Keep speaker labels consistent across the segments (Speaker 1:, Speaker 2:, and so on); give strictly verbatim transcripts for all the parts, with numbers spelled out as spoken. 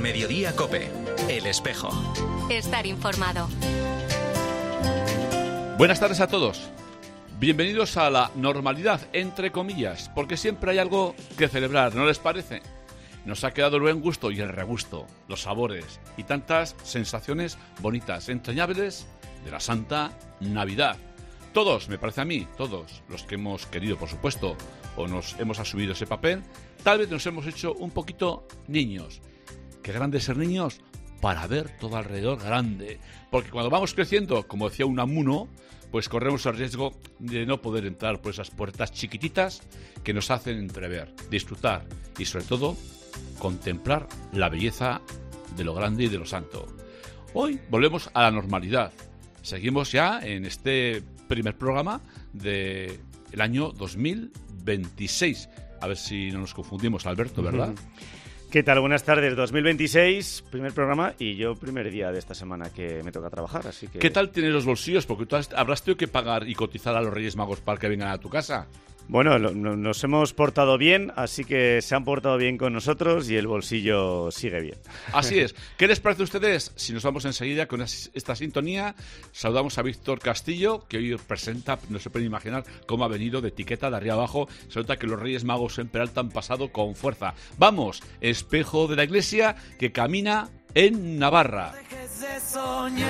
Speaker 1: Mediodía COPE, El Espejo.
Speaker 2: Estar informado.
Speaker 3: Buenas tardes a todos. Bienvenidos a la normalidad, entre comillas, porque siempre hay algo que celebrar, ¿no les parece? Nos ha quedado el buen gusto y el regusto, los sabores y tantas sensaciones bonitas, entrañables de la Santa Navidad. Todos, me parece a mí, todos los que hemos querido, por supuesto, o nos hemos asumido ese papel, tal vez nos hemos hecho un poquito niños. Qué grande ser niños para ver todo alrededor grande. Porque cuando vamos creciendo, como decía Unamuno, pues corremos el riesgo de no poder entrar por esas puertas chiquititas que nos hacen entrever, disfrutar y sobre todo contemplar la belleza de lo grande y de lo santo. Hoy volvemos a la normalidad. Seguimos ya en este primer programa del año dos mil veintiséis. A ver si no nos confundimos, Alberto, ¿verdad?
Speaker 4: ¿Qué tal? Buenas tardes. dos mil veintiséis, primer programa y yo primer día de esta semana que me toca trabajar, así que...
Speaker 3: ¿Qué tal tienes los bolsillos? Porque tú has, habrás tenido que pagar y cotizar a los Reyes Magos para que vengan a tu casa.
Speaker 4: Bueno, lo, no, nos hemos portado bien, así que se han portado bien con nosotros y el bolsillo sigue bien.
Speaker 3: Así es. ¿Qué les parece a ustedes si nos vamos enseguida con esta sintonía? Saludamos a Víctor Castillo, que hoy presenta, no se pueden imaginar cómo ha venido de etiqueta de arriba abajo. Se nota que los Reyes Magos en Peralta han pasado con fuerza. Vamos, espejo de la Iglesia que camina en Navarra.
Speaker 5: No dejes de soñar,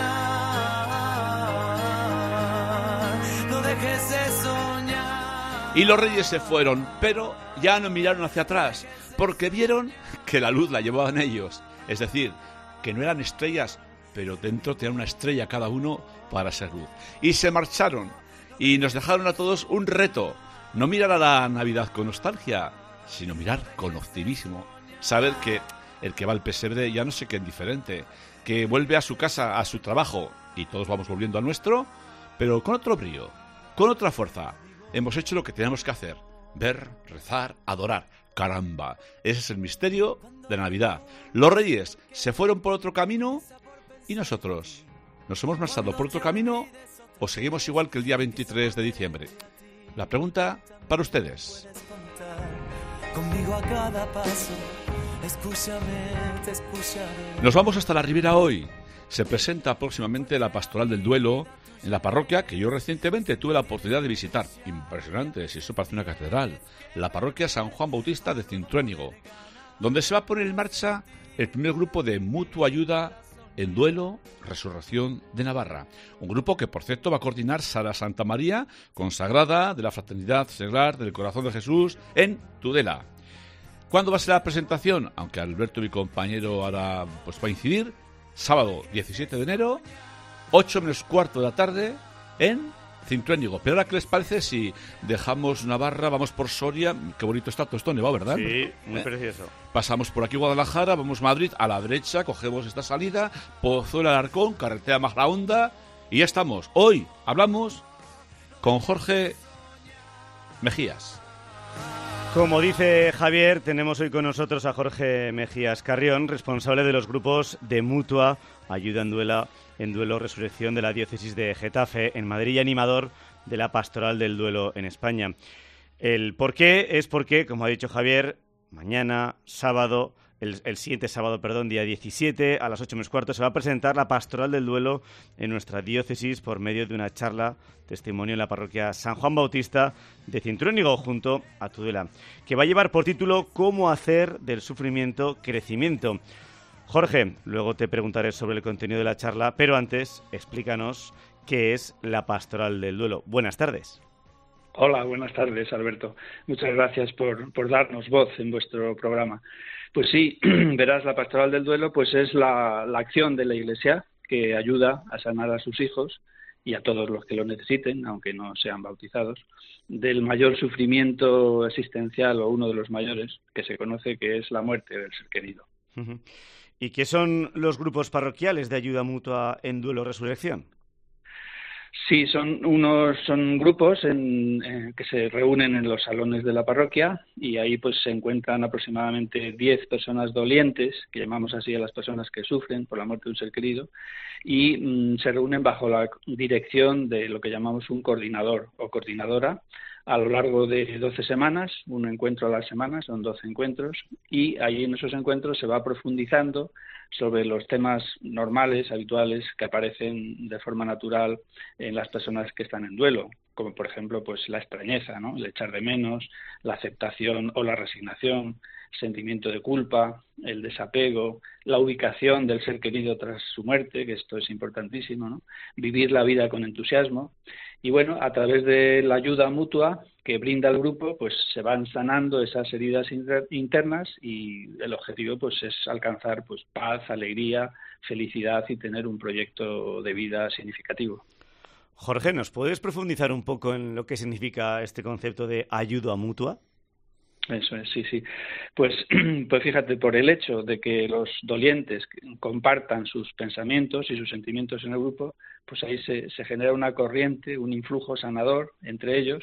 Speaker 5: no dejes de soñar.
Speaker 3: Y los reyes se fueron, pero ya no miraron hacia atrás, porque vieron que la luz la llevaban ellos. Es decir, que no eran estrellas, pero dentro tenían una estrella cada uno para ser luz. Y se marcharon, y nos dejaron a todos un reto. No mirar a la Navidad con nostalgia, sino mirar con optimismo. Saber que el que va al pesebre ya no se queda indiferente, que vuelve a su casa, a su trabajo, y todos vamos volviendo al nuestro, pero con otro brío, con otra fuerza. Hemos hecho lo que teníamos que hacer, ver, rezar, adorar. ¡Caramba! Ese es el misterio de Navidad. Los reyes se fueron por otro camino y nosotros, ¿nos hemos marchado por otro camino o seguimos igual que el día veintitrés de diciembre? La pregunta para ustedes.
Speaker 5: Conmigo a cada paso, escúchame, te escucharé.
Speaker 3: Nos vamos hasta la Ribera hoy. Se presenta próximamente la Pastoral del Duelo en la parroquia que yo recientemente tuve la oportunidad de visitar. Impresionante, si eso parece una catedral. La parroquia San Juan Bautista de Cintruénigo, donde se va a poner en marcha el primer grupo de mutua ayuda en duelo, resurrección de Navarra. Un grupo que, por cierto, va a coordinar Sara Santa María, consagrada de la Fraternidad Seglar del Corazón de Jesús en Tudela. ¿Cuándo va a ser la presentación? Aunque Alberto, mi compañero, ahora pues va a incidir. Sábado diecisiete de enero, ocho menos cuarto de la tarde, en Cintruénigo. Pero ahora, ¿qué les parece si dejamos Navarra, vamos por Soria? Qué bonito está todo esto nevado, ¿verdad?
Speaker 4: Sí, muy
Speaker 3: ¿Eh?
Speaker 4: precioso.
Speaker 3: Pasamos por aquí Guadalajara, vamos a Madrid, a la derecha, cogemos esta salida, Pozuelo de Alarcón, carretera Majlahonda, y ya estamos. Hoy hablamos con Jorge Mejías.
Speaker 4: Como dice Javier, tenemos hoy con nosotros a Jorge Mejías Carrión, responsable de los grupos de mutua ayuda en duelo, en duelo resurrección de la diócesis de Getafe en Madrid y animador de la Pastoral del Duelo en España. El por qué es porque, como ha dicho Javier, mañana, sábado, el, el siguiente sábado, perdón, día diecisiete, a las ocho menos cuarto, se va a presentar la Pastoral del Duelo en nuestra diócesis por medio de una charla, testimonio en la parroquia San Juan Bautista de Cintruénigo, junto a Tudela, que va a llevar por título ¿Cómo hacer del sufrimiento crecimiento? Jorge, luego te preguntaré sobre el contenido de la charla, pero antes explícanos qué es la Pastoral del Duelo. Buenas tardes.
Speaker 6: Hola, buenas tardes, Alberto. Muchas gracias por, por darnos voz en vuestro programa. Pues sí, verás, la Pastoral del Duelo pues es la, la acción de la Iglesia que ayuda a sanar a sus hijos y a todos los que lo necesiten, aunque no sean bautizados, del mayor sufrimiento existencial o uno de los mayores que se conoce, que es la muerte del ser querido.
Speaker 4: Uh-huh. ¿Y qué son los grupos parroquiales de ayuda mutua en duelo resurrección?
Speaker 6: Sí, son unos son grupos en, eh, que se reúnen en los salones de la parroquia y ahí pues se encuentran aproximadamente diez personas dolientes, que llamamos así a las personas que sufren por la muerte de un ser querido, y mm, se reúnen bajo la dirección de lo que llamamos un coordinador o coordinadora, a lo largo de doce semanas, un encuentro a la semana, son doce encuentros, y allí en esos encuentros se va profundizando sobre los temas normales, habituales, que aparecen de forma natural en las personas que están en duelo, como por ejemplo pues la extrañeza, ¿no? El echar de menos, la aceptación o la resignación, sentimiento de culpa, el desapego, la ubicación del ser querido tras su muerte, que esto es importantísimo, ¿no? Vivir la vida con entusiasmo. Y bueno, a través de la ayuda mutua que brinda el grupo, pues se van sanando esas heridas inter- internas y el objetivo pues es alcanzar pues paz, alegría, felicidad y tener un proyecto de vida significativo.
Speaker 4: Jorge, ¿nos puedes profundizar un poco en lo que significa este concepto de ayuda mutua?
Speaker 6: Eso es, sí, sí. Pues, pues fíjate, por el hecho de que los dolientes compartan sus pensamientos y sus sentimientos en el grupo, pues ahí se, se genera una corriente, un influjo sanador entre ellos.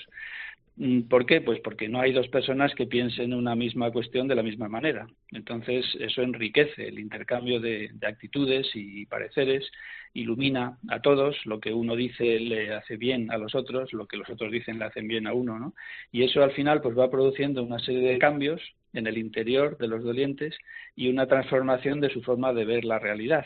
Speaker 6: ¿Por qué? Pues porque no hay dos personas que piensen una misma cuestión de la misma manera. Entonces, eso enriquece el intercambio de, de actitudes y pareceres, ilumina a todos, lo que uno dice le hace bien a los otros, lo que los otros dicen le hacen bien a uno, ¿no? Y eso al final pues va produciendo una serie de cambios en el interior de los dolientes y una transformación de su forma de ver la realidad.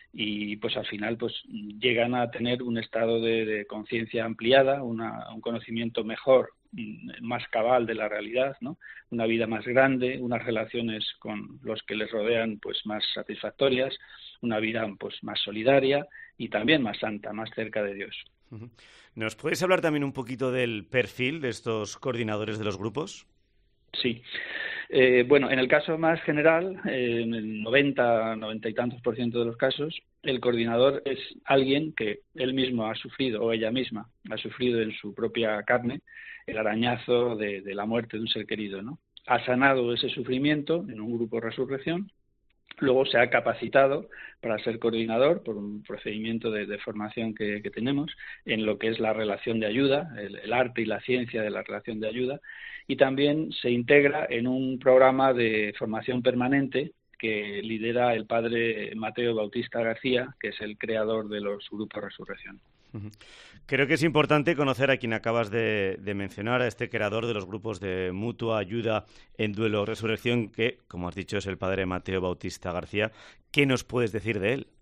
Speaker 6: Y pues al final pues llegan a tener un estado de, de conciencia ampliada, una, un conocimiento mejor, más cabal de la realidad, ¿no? Una vida más grande, unas relaciones con los que les rodean pues más satisfactorias, una vida pues más solidaria y también más santa, más cerca de Dios.
Speaker 4: ¿Nos puedes hablar también un poquito del perfil de estos coordinadores de los grupos?
Speaker 6: Sí. Eh, bueno, en el caso más general, eh, en el noventa, noventa y tantos por ciento de los casos, el coordinador es alguien que él mismo ha sufrido, o ella misma ha sufrido en su propia carne, el arañazo de, de la muerte de un ser querido, ¿no? Ha sanado ese sufrimiento en un grupo Resurrección, luego se ha capacitado para ser coordinador por un procedimiento de, de formación que, que tenemos en lo que es la relación de ayuda, el, el arte y la ciencia de la relación de ayuda, y también se integra en un programa de formación permanente que lidera el padre Mateo Bautista García, que es el creador de los grupos Resurrección.
Speaker 4: Creo que es importante conocer a quien acabas de, de mencionar, a este creador de los grupos de mutua ayuda en duelo Resurrección, que, como has dicho, es el padre Mateo Bautista García. ¿Qué nos puedes decir de él?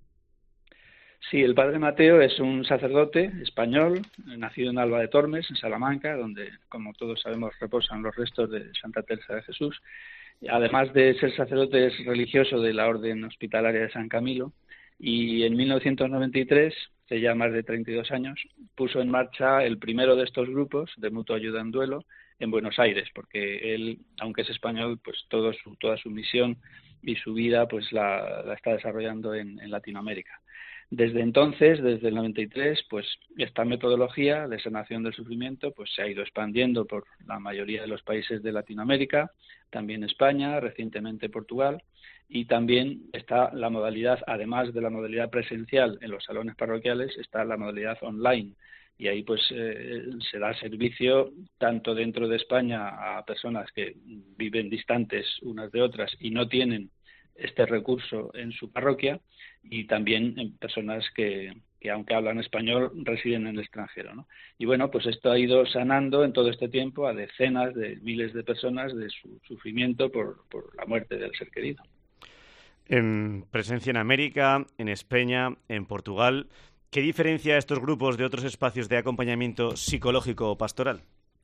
Speaker 6: Sí, el padre Mateo es un sacerdote español, nacido en Alba de Tormes, en Salamanca, donde, como todos sabemos, reposan los restos de Santa Teresa de Jesús. Además de ser sacerdote, es religioso de la Orden Hospitalaria de San Camilo, y en mil novecientos noventa y tres, hace ya más de treinta y dos años, puso en marcha el primero de estos grupos de mutua ayuda en duelo en Buenos Aires, porque él, aunque es español, pues todo su, toda su misión y su vida pues la, la está desarrollando en, en Latinoamérica. Desde entonces, desde el noventa y tres, pues esta metodología de sanación del sufrimiento pues se ha ido expandiendo por la mayoría de los países de Latinoamérica, también España, recientemente Portugal, y también está la modalidad, además de la modalidad presencial en los salones parroquiales, está la modalidad online. Y ahí pues eh, se da servicio tanto dentro de España a personas que viven distantes unas de otras y no tienen este recurso en su parroquia, y también en personas que, que aunque hablan español residen en el extranjero, ¿no? Y bueno, pues esto ha ido sanando en todo este tiempo a decenas de miles de personas de su sufrimiento por, por la muerte del ser querido.
Speaker 4: En presencia en América, en España, en Portugal, ¿qué diferencia estos grupos de otros espacios de acompañamiento psicológico o pastoral?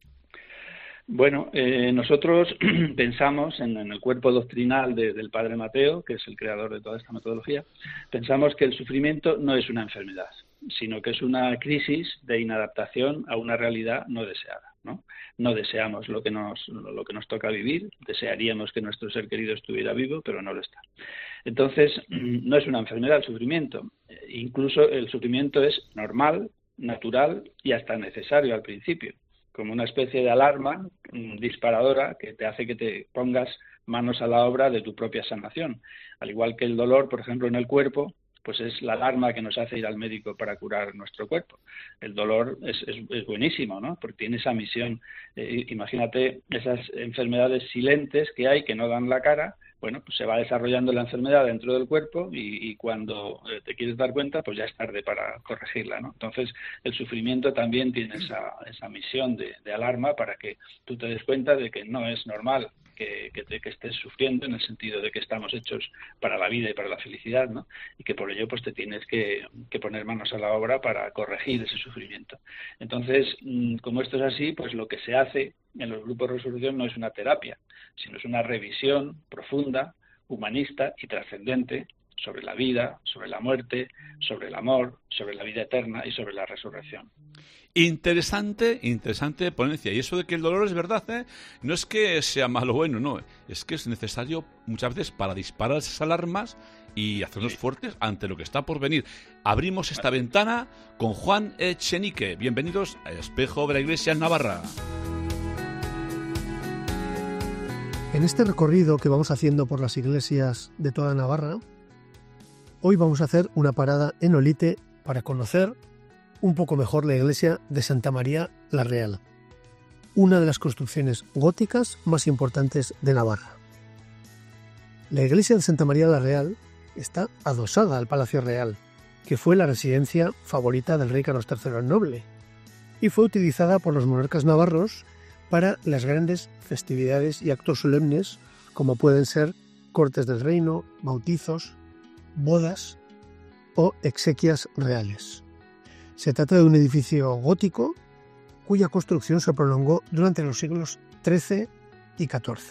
Speaker 6: Bueno, eh, nosotros pensamos en, en el cuerpo doctrinal de, del Padre Mateo, que es el creador de toda esta metodología, pensamos que el sufrimiento no es una enfermedad, sino que es una crisis de inadaptación a una realidad no deseada, ¿no? No deseamos lo que nos, lo que nos toca vivir, desearíamos que nuestro ser querido estuviera vivo, pero no lo está. Entonces, no es una enfermedad el sufrimiento, incluso el sufrimiento es normal, natural y hasta necesario al principio, como una especie de alarma disparadora que te hace que te pongas manos a la obra de tu propia sanación. Al igual que el dolor, por ejemplo, en el cuerpo, pues es la alarma que nos hace ir al médico para curar nuestro cuerpo. El dolor es, es, es buenísimo, ¿no? Porque tiene esa misión. Eh, imagínate esas enfermedades silentes que hay, que no dan la cara, bueno, pues se va desarrollando la enfermedad dentro del cuerpo y, y cuando eh, te quieres dar cuenta, pues ya es tarde para corregirla, ¿no? Entonces, el sufrimiento también tiene esa, esa misión de, de alarma para que tú te des cuenta de que no es normal que, que, te, que estés sufriendo, en el sentido de que estamos hechos para la vida y para la felicidad, ¿no? Y que por ello pues te tienes que, que poner manos a la obra para corregir ese sufrimiento. Entonces, como esto es así, pues lo que se hace en los grupos de resolución no es una terapia, sino es una revisión profunda, humanista y trascendente sobre la vida, sobre la muerte, sobre el amor, sobre la vida eterna y sobre la resurrección.
Speaker 3: Interesante, interesante ponencia. Y eso de que el dolor es verdad, ¿eh? No es que sea malo o bueno, no. Es que es necesario muchas veces para disparar esas alarmas y hacernos sí. fuertes ante lo que está por venir. Abrimos esta vale. ventana con Juan Echenique. Bienvenidos a Espejo de la Iglesia en Navarra.
Speaker 7: En este recorrido que vamos haciendo por las iglesias de toda Navarra, hoy vamos a hacer una parada en Olite para conocer un poco mejor la iglesia de Santa María la Real, una de las construcciones góticas más importantes de Navarra. La iglesia de Santa María la Real está adosada al Palacio Real, que fue la residencia favorita del rey Carlos tercero el Noble, y fue utilizada por los monarcas navarros para las grandes festividades y actos solemnes, como pueden ser cortes del reino, bautizos, bodas o exequias reales. Se trata de un edificio gótico cuya construcción se prolongó durante los siglos trece y catorce.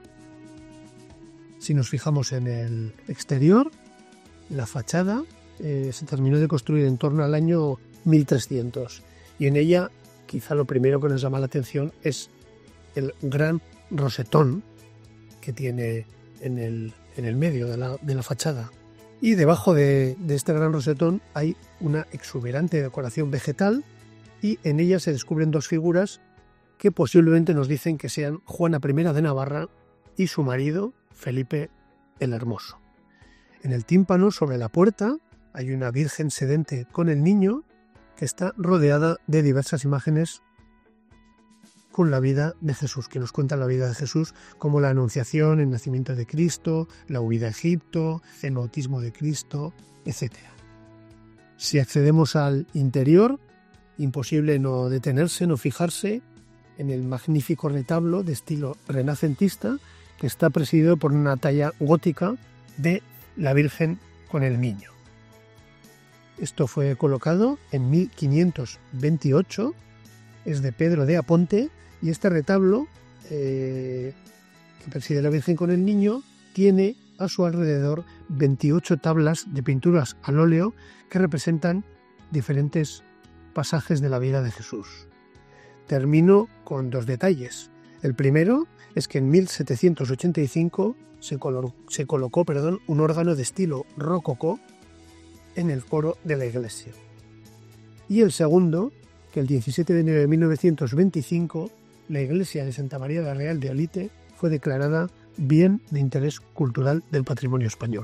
Speaker 7: Si nos fijamos en el exterior, la fachada eh, se terminó de construir en torno al año mil trescientos y en ella quizá lo primero que nos llama la atención es el gran rosetón que tiene en el, en el medio de la, de la fachada. Y debajo de, de este gran rosetón hay una exuberante decoración vegetal y en ella se descubren dos figuras que posiblemente nos dicen que sean Juana primera de Navarra y su marido Felipe el Hermoso. En el tímpano, sobre la puerta, hay una Virgen sedente con el niño que está rodeada de diversas imágenes con la vida de Jesús, que nos cuentan la vida de Jesús, como la Anunciación, el nacimiento de Cristo, la huida a Egipto, el bautismo de Cristo, etcétera. Si accedemos al interior, imposible no detenerse, no fijarse en el magnífico retablo de estilo renacentista que está presidido por una talla gótica de la Virgen con el niño. Esto fue colocado en mil quinientos veintiocho, es de Pedro de Aponte, y este retablo, eh, que preside la Virgen con el niño, tiene a su alrededor veintiocho tablas de pinturas al óleo que representan diferentes pasajes de la vida de Jesús. Termino con dos detalles. El primero es que en mil setecientos ochenta y cinco se, colo- se colocó perdón, un órgano de estilo rococó en el coro de la iglesia. Y el segundo, que el diecisiete de enero de mil novecientos veinticinco la iglesia de Santa María la Real de Olite fue declarada Bien de Interés Cultural del Patrimonio Español.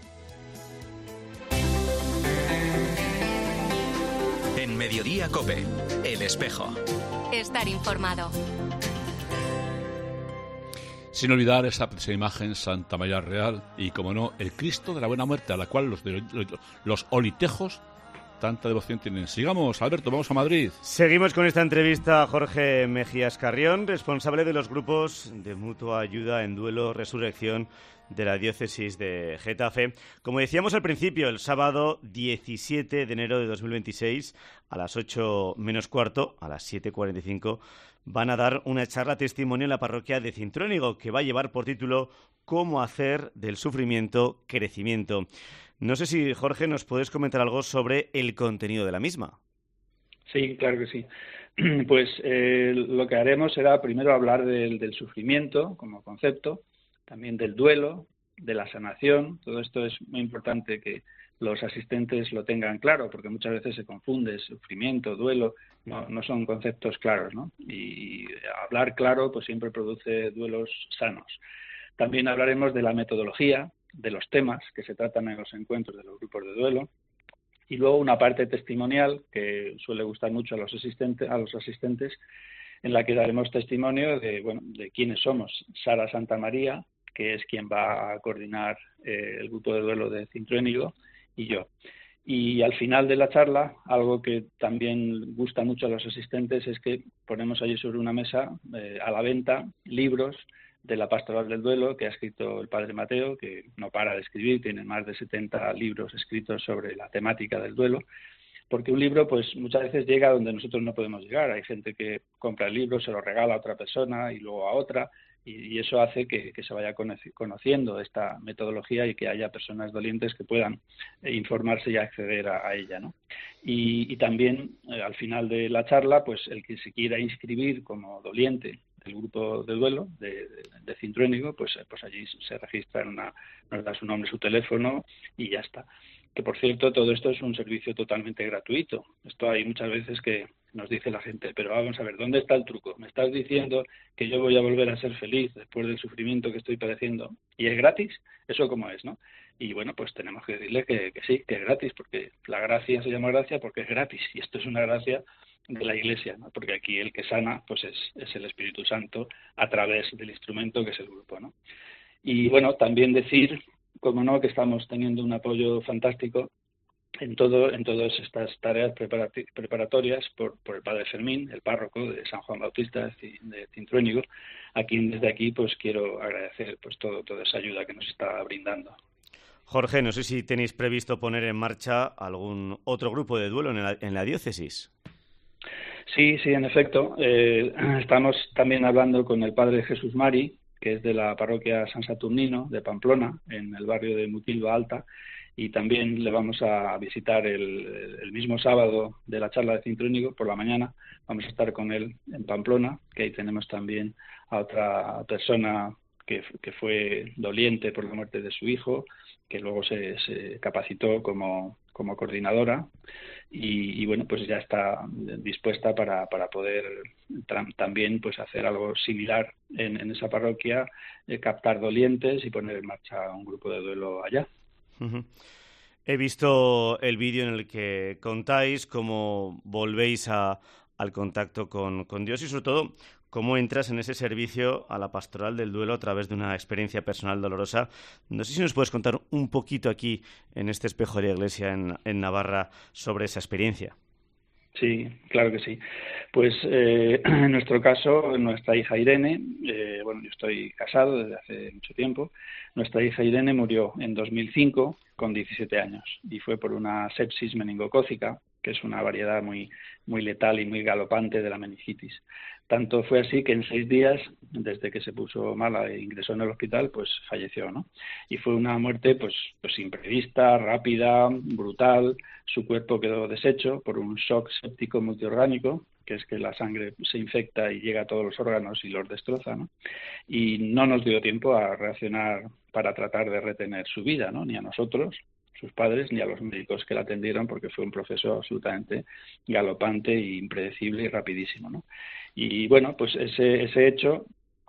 Speaker 1: En Mediodía COPE, El Espejo.
Speaker 2: Estar informado.
Speaker 3: Sin olvidar esa, esa imagen Santa María Real y, como no, el Cristo de la Buena Muerte, a la cual los, de, los olitejos tanta devoción tienen. Sigamos, Alberto, vamos a Madrid.
Speaker 4: Seguimos con esta entrevista a Jorge Mejías Carrión, responsable de los grupos de mutua ayuda en duelo resurrección de la diócesis de Getafe. Como decíamos al principio, el sábado diecisiete de enero de dos mil veintiséis, a las ocho menos cuarto, a las siete cuarenta y cinco, van a dar una charla testimonio en la parroquia de Cintrónigo, que va a llevar por título ¿Cómo hacer del sufrimiento crecimiento? No sé si, Jorge, nos puedes comentar algo sobre el contenido de la misma.
Speaker 6: Sí, claro que sí. Pues eh, lo que haremos será primero hablar del, del sufrimiento como concepto, también del duelo, de la sanación. Todo esto es muy importante que los asistentes lo tengan claro, porque muchas veces se confunde sufrimiento, duelo, no, no son conceptos claros, ¿no? Y hablar claro pues siempre produce duelos sanos. También hablaremos de la metodología, de los temas que se tratan en los encuentros de los grupos de duelo, y luego una parte testimonial que suele gustar mucho a los asistentes, a los asistentes, en la que daremos testimonio de, bueno, de quiénes somos. Sara Santamaría, que es quien va a coordinar eh, el grupo de duelo de Cintruénigo, y yo. Y al final de la charla, algo que también gusta mucho a los asistentes es que ponemos allí sobre una mesa eh, a la venta libros de la Pastoral del Duelo que ha escrito el padre Mateo, que no para de escribir, tiene más de setenta libros escritos sobre la temática del duelo, porque un libro pues muchas veces llega a donde nosotros no podemos llegar. Hay gente que compra el libro, se lo regala a otra persona y luego a otra, y, y eso hace que, que se vaya conociendo esta metodología y que haya personas dolientes que puedan eh, informarse y acceder a, a ella, ¿no? Y, y también eh, al final de la charla, pues el que se quiera inscribir como doliente del grupo de duelo de, de, de Cintruénigo, pues, pues allí se registra, en una, nos da su nombre, su teléfono y ya está. Que por cierto, todo esto es un servicio totalmente gratuito. Esto hay muchas veces que nos dice la gente, pero vamos a ver, ¿dónde está el truco? ¿Me estás diciendo que yo voy a volver a ser feliz después del sufrimiento que estoy padeciendo? ¿Y es gratis? ¿Eso cómo es, no? Y bueno, pues tenemos que decirle que, que sí, que es gratis, porque la gracia se llama gracia porque es gratis, y esto es una gracia de la Iglesia, ¿no? Porque aquí el que sana pues es, es el Espíritu Santo a través del instrumento que es el grupo, ¿no? Y bueno, también decir, como no, que estamos teniendo un apoyo fantástico en todo en todas estas tareas preparatorias por, por el padre Fermín, el párroco de San Juan Bautista de Cintruénigo, a quien desde aquí pues quiero agradecer pues todo toda esa ayuda que nos está brindando.
Speaker 4: Jorge, no sé si tenéis previsto poner en marcha algún otro grupo de duelo en la, en la diócesis.
Speaker 6: Sí, sí, en efecto. Eh, estamos también hablando con el padre Jesús Mari, que es de la parroquia San Saturnino de Pamplona, en el barrio de Mutilva Alta, y también le vamos a visitar el, el mismo sábado de la charla de Cintruénigo, por la mañana. Vamos a estar con él en Pamplona, que ahí tenemos también a otra persona que, que fue doliente por la muerte de su hijo, que luego se, se capacitó como, como coordinadora, y, y bueno, pues ya está dispuesta para, para poder tra- también pues hacer algo similar en, en esa parroquia, eh, captar dolientes y poner en marcha un grupo de duelo allá.
Speaker 4: Uh-huh. He visto el vídeo en el que contáis cómo volvéis a, al contacto con, con Dios y sobre todo cómo entras en ese servicio a la pastoral del duelo a través de una experiencia personal dolorosa. No sé si nos puedes contar un poquito aquí en este espejo de la Iglesia en, en Navarra sobre esa experiencia.
Speaker 6: Sí, claro que sí. Pues eh, en nuestro caso, nuestra hija Irene, eh, bueno, yo estoy casado desde hace mucho tiempo, nuestra hija Irene murió en dos mil cinco con diecisiete años y fue por una sepsis meningocócica, que es una variedad muy, muy letal y muy galopante de la meningitis. Tanto fue así que en seis días, desde que se puso mala e ingresó en el hospital, pues falleció, ¿no? Y fue una muerte pues, pues imprevista, rápida, brutal. Su cuerpo quedó deshecho por un shock séptico multiorgánico, que es que la sangre se infecta y llega a todos los órganos y los destroza, ¿no? Y no nos dio tiempo a reaccionar para tratar de retener su vida, ¿no? Ni a nosotros, sus padres, ni a los médicos que la atendieron, porque fue un proceso absolutamente galopante e impredecible y rapidísimo, ¿no? Y bueno, pues ese, ese hecho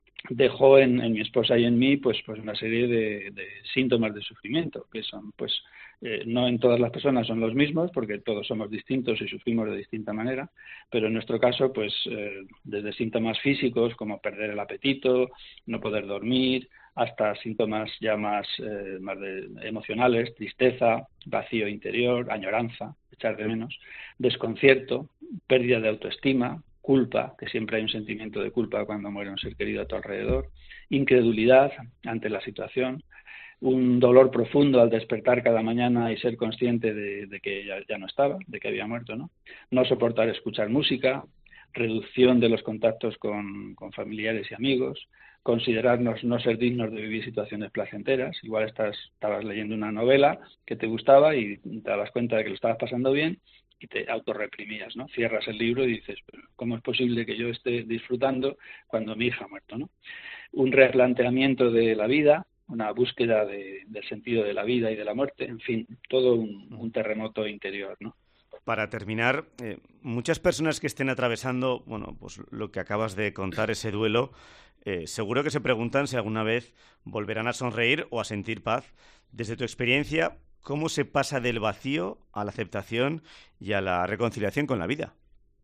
Speaker 6: dejó en, en mi esposa y en mí pues, pues una serie de, de síntomas de sufrimiento, que son, pues, eh, no en todas las personas son los mismos, porque todos somos distintos y sufrimos de distinta manera, pero en nuestro caso, pues, eh, desde síntomas físicos como perder el apetito, no poder dormir, hasta síntomas ya más, eh, más de, emocionales, tristeza, vacío interior, añoranza, echar de menos, desconcierto, pérdida de autoestima, culpa, que siempre hay un sentimiento de culpa cuando muere un ser querido a tu alrededor, incredulidad ante la situación, un dolor profundo al despertar cada mañana y ser consciente de, de que ya, ya no estaba, de que había muerto, ¿no? No soportar escuchar música, reducción de los contactos con, con familiares y amigos, considerarnos no ser dignos de vivir situaciones placenteras. Igual estás, estabas leyendo una novela que te gustaba y te dabas cuenta de que lo estabas pasando bien y te autorreprimías, ¿no? Cierras el libro y dices, ¿cómo es posible que yo esté disfrutando cuando mi hija ha muerto, ¿no? Un replanteamiento de la vida, una búsqueda de, del sentido de la vida y de la muerte, en fin, todo un, un terremoto interior, ¿no?
Speaker 4: Para terminar, eh, muchas personas que estén atravesando, bueno, pues lo que acabas de contar, ese duelo, eh, seguro que se preguntan si alguna vez volverán a sonreír o a sentir paz. Desde tu experiencia, ¿cómo se pasa del vacío a la aceptación y a la reconciliación con la vida?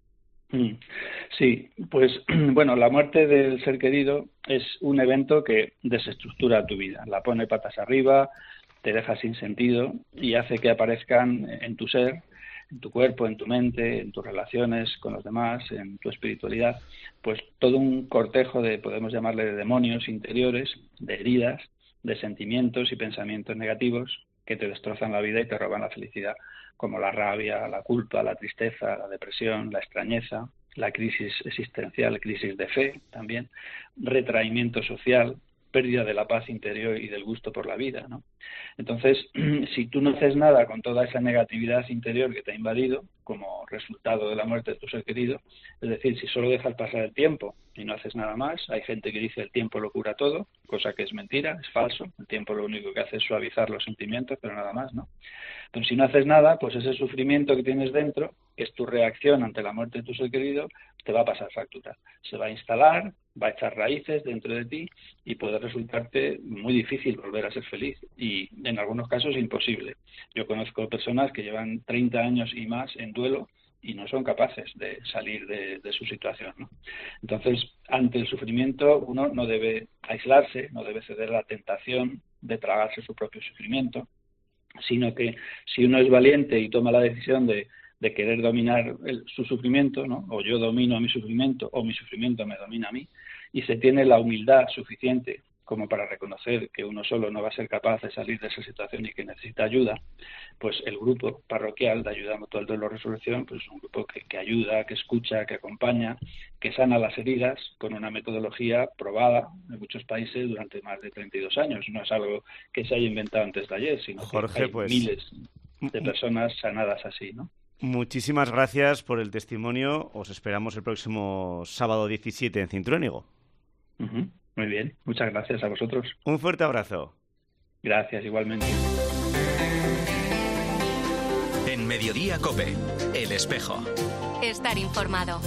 Speaker 6: Sí, pues bueno, la muerte del ser querido es un evento que desestructura tu vida, la pone patas arriba, te deja sin sentido y hace que aparezcan en tu ser, en tu cuerpo, en tu mente, en tus relaciones con los demás, en tu espiritualidad, pues todo un cortejo de, podemos llamarle, de demonios interiores, de heridas, de sentimientos y pensamientos negativos que te destrozan la vida y te roban la felicidad, como la rabia, la culpa, la tristeza, la depresión, la extrañeza, la crisis existencial, crisis de fe también, retraimiento social, pérdida de la paz interior y del gusto por la vida, ¿no? Entonces, si tú no haces nada con toda esa negatividad interior que te ha invadido como resultado de la muerte de tu ser querido, es decir, si solo dejas pasar el tiempo y no haces nada más, hay gente que dice el tiempo lo cura todo, cosa que es mentira, es falso, el tiempo lo único que hace es suavizar los sentimientos, pero nada más, ¿no? Entonces, si no haces nada, pues ese sufrimiento que tienes dentro, que es tu reacción ante la muerte de tu ser querido, te va a pasar factura. Se va a instalar, va a echar raíces dentro de ti y puede resultarte muy difícil volver a ser feliz y en algunos casos imposible. Yo conozco personas que llevan treinta años y más en duelo y no son capaces de salir de, de su situación, ¿no? Entonces, ante el sufrimiento, uno no debe aislarse, no debe ceder a la tentación de tragarse su propio sufrimiento, sino que si uno es valiente y toma la decisión de, de querer dominar el, su sufrimiento, ¿no? O yo domino a mi sufrimiento o mi sufrimiento me domina a mí, y se tiene la humildad suficiente como para reconocer que uno solo no va a ser capaz de salir de esa situación y que necesita ayuda, pues el grupo parroquial de Ayuda Mutua al Duelo Resurrección, pues es un grupo que, que ayuda, que escucha, que acompaña, que sana las heridas con una metodología probada en muchos países durante más de treinta y dos años. No es algo que se haya inventado antes de ayer, sino
Speaker 4: Jorge,
Speaker 6: que hay
Speaker 4: pues,
Speaker 6: miles de personas sanadas así, ¿no?
Speaker 4: Muchísimas gracias por el testimonio. Os esperamos el próximo sábado diecisiete en Cintruénigo.
Speaker 6: Uh-huh. Muy bien, muchas gracias a vosotros.
Speaker 4: Un fuerte abrazo.
Speaker 6: Gracias, igualmente.
Speaker 1: En Mediodía COPE, El Espejo.
Speaker 2: Estar informado.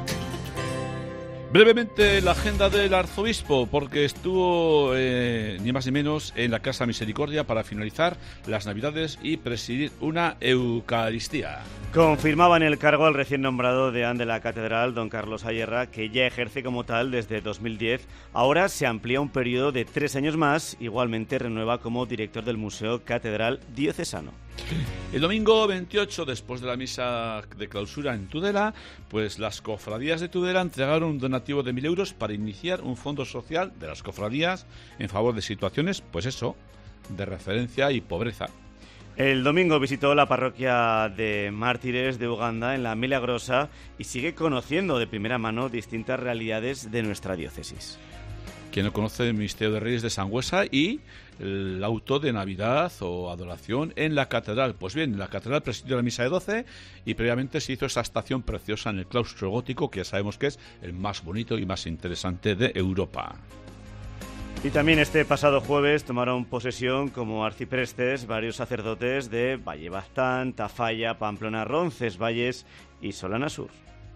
Speaker 3: Brevemente la agenda del arzobispo, porque estuvo eh, ni más ni menos en la Casa Misericordia para finalizar las Navidades y presidir una Eucaristía.
Speaker 4: Confirmaba en el cargo al recién nombrado deán de la Catedral, don Carlos Ayerra, que ya ejerce como tal desde dos mil diez. Ahora se amplía un periodo de tres años más, igualmente renueva como director del Museo Catedral Diocesano.
Speaker 3: El domingo veintiocho, después de la misa de clausura en Tudela, pues las cofradías de Tudela entregaron un donativo de mil euros para iniciar un fondo social de las cofradías en favor de situaciones, pues eso, de referencia y pobreza.
Speaker 4: El domingo visitó la parroquia de Mártires de Uganda en la Milagrosa y sigue conociendo de primera mano distintas realidades de nuestra diócesis.
Speaker 3: Quien no conoce el Misterio de Reyes de Sangüesa y el auto de Navidad o adoración en la catedral. Pues bien, la catedral presidió la misa de doce y previamente se hizo esa estación preciosa en el claustro gótico, que ya sabemos que es el más bonito y más interesante de Europa.
Speaker 4: Y también este pasado jueves tomaron posesión como arciprestes varios sacerdotes de Valle Baztán, Tafalla, Pamplona, Roncesvalles y Solana Sur.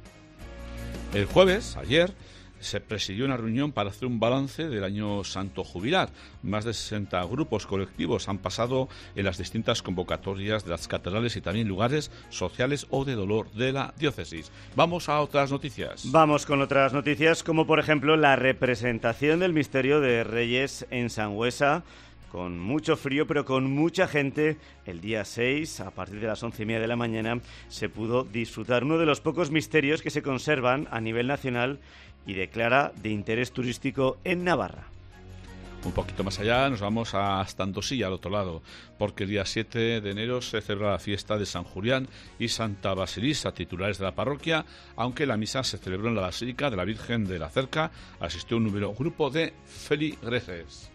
Speaker 3: El jueves, ayer, se presidió una reunión para hacer un balance del año santo jubilar. Más de sesenta grupos colectivos han pasado en las distintas convocatorias de las catedrales y también lugares sociales o de dolor de la diócesis. Vamos a otras noticias.
Speaker 4: Vamos con otras noticias, como por ejemplo la representación del Misterio de Reyes en Sangüesa, con mucho frío pero con mucha gente. El día seis, a partir de las once y media de la mañana, se pudo disfrutar uno de los pocos misterios que se conservan a nivel nacional y declara de interés turístico en Navarra.
Speaker 3: Un poquito más allá nos vamos a Astandosilla, al otro lado, porque el día siete de enero se celebra la fiesta de San Julián y Santa Basilisa, titulares de la parroquia, aunque la misa se celebró en la Basílica de la Virgen de la Cerca. Asistió un número grupo de feligreses.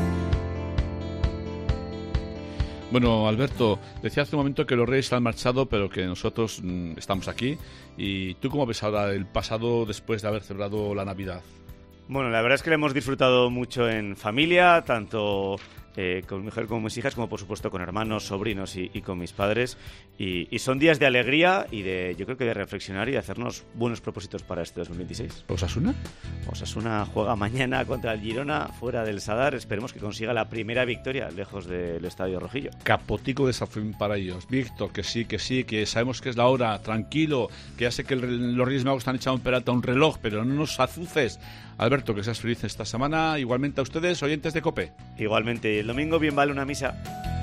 Speaker 3: Bueno, Alberto, decía hace un momento que los reyes han marchado, pero que nosotros mmm, estamos aquí. ¿Y tú cómo ves ahora el pasado después de haber celebrado la Navidad?
Speaker 4: Bueno, la verdad es que lo hemos disfrutado mucho en familia, tanto eh, con mi mujer, con mis hijas, como por supuesto con hermanos, sobrinos y, y con mis padres. Y, y son días de alegría y de, yo creo que de reflexionar y de hacernos buenos propósitos para este dos mil veintiséis.
Speaker 3: ¿Osasuna?
Speaker 4: Osasuna juega mañana contra el Girona, fuera del Sadar. Esperemos que consiga la primera victoria lejos del Estadio Rojillo.
Speaker 3: Capotico desafío para ellos. Víctor, que sí, que sí, que sabemos que es la hora, tranquilo, que ya sé que el, los Reyes Magos te han echado un Peralta un reloj, pero no nos azuces. Alberto, que seas feliz esta semana. Igualmente a ustedes, oyentes de COPE.
Speaker 4: Igualmente, el domingo bien vale una misa.